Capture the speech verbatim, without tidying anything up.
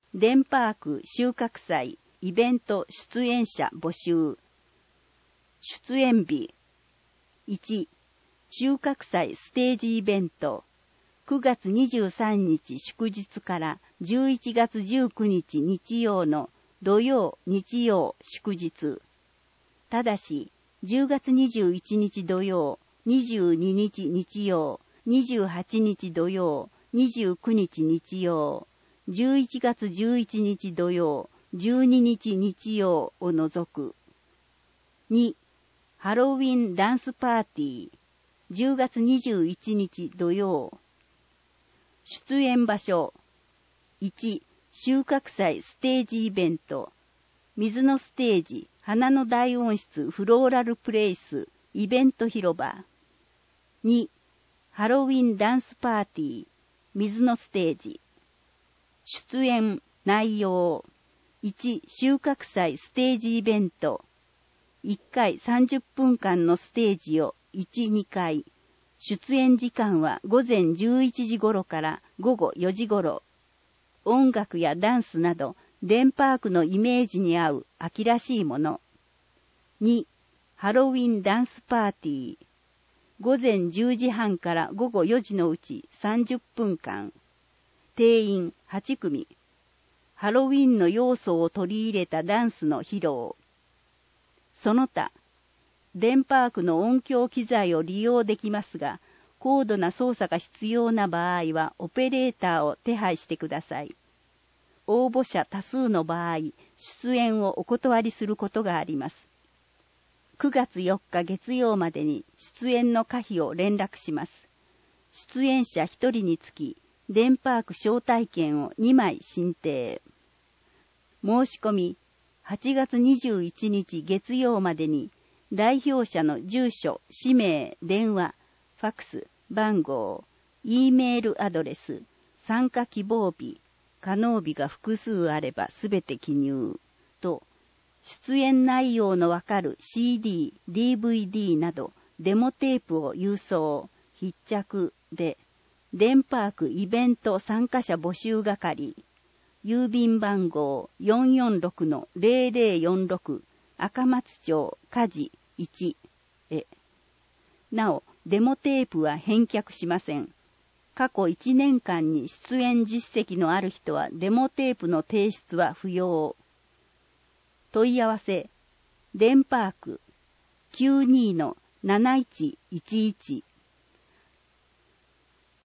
デンパーク収穫祭イベント出演者募集。出演日。いち、収穫祭ステージイベント。くがつにじゅうさんにち祝日からじゅういちがつじゅうくにち日曜の土曜、日曜、祝日。ただし、じゅうがつにじゅういちにち土曜、にじゅうににち日曜、にじゅうはちにち土曜、にじゅうくにち日曜、じゅういちがつじゅういちにち土曜、じゅうににち日曜を除く。に、ハロウィンダンスパーティー、じゅうがつにじゅういちにち土曜。出演場所。いち、収穫祭ステージイベント。水のステージ、花の大温室フローラルプレイス、イベント広場。に、ハロウィンダンスパーティー、水のステージ。出演、内容。いち、収穫祭ステージイベント。いっかいさんじゅっぷんかんのステージをいち、にかい。出演時間はごぜんじゅういちじ頃からごごよじ頃。音楽やダンスなど、デンパークのイメージに合う秋らしいもの。に、ハロウィンダンスパーティー。ごぜんじゅうじはんからごごよじのうちさんじゅっぷんかん。定員はちくみ。ハロウィンの要素を取り入れたダンスの披露。その他、デンパークの音響機材を利用できますが、高度な操作が必要な場合はオペレーターを手配してください。応募者多数の場合、出演をお断りすることがあります。くがつよっか月曜までに出演の可否を連絡します。出演者ひとりにつき、デンパーク招待券をにまい申請。申し込み、はちがつにじゅういちにち月曜までに、代表者の住所、氏名、電話、ファクス、番号、Eメールアドレス、参加希望日、可能日が複数あればすべて記入と、出演内容のわかる シーディー、ディーブイディー などデモテープを郵送、必着で、デンパークイベント参加者募集係、郵便番号 よんよんろくのゼロゼロよんろく 赤松町梶いちへ。なお、デモテープは返却しません。過去いちねんかんに出演実績のある人はデモテープの提出は不要。問い合わせ、デンパーク きゅうにのなないちいちいち